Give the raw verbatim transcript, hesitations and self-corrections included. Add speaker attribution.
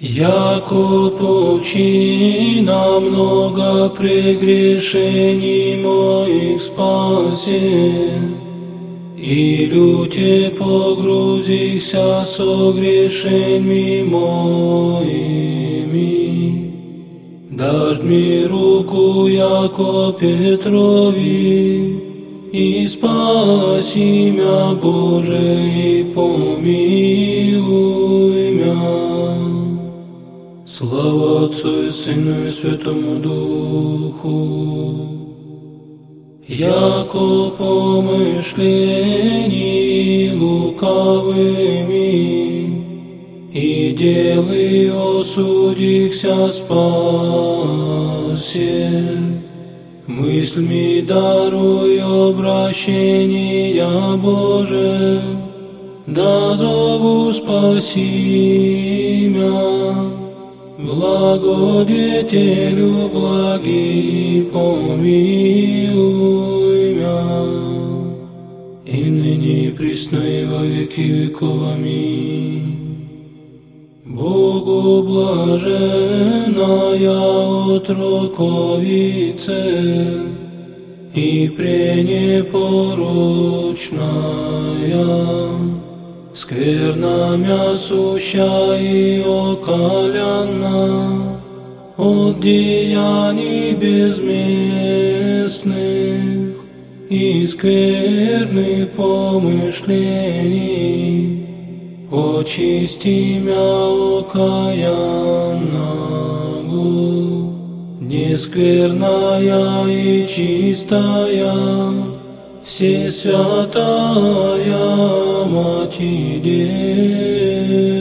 Speaker 1: Яко пучина много прегрешений моих спасен, и люте погрузихся со грешеньми моими. Дашь мне руку, яко Петрови, и спаси мя, Боже, и помилуй мя. Слава Отцу и Сыну и Святому Духу. Яко помышлений лукавыми и делы осудихся спасен, мыслями даруй обращения, Боже, да зову спаси мя. Благодетелю благий, помилуй мя, и ныне и присно и во веки веков. Аминь. Богу блаженная отроковице и пренепорочная, скверна мя суща и околянна от деяний безместных и скверных помышлений, очисти мя окаянному, нескверная и чистая, всесвятая Матерь.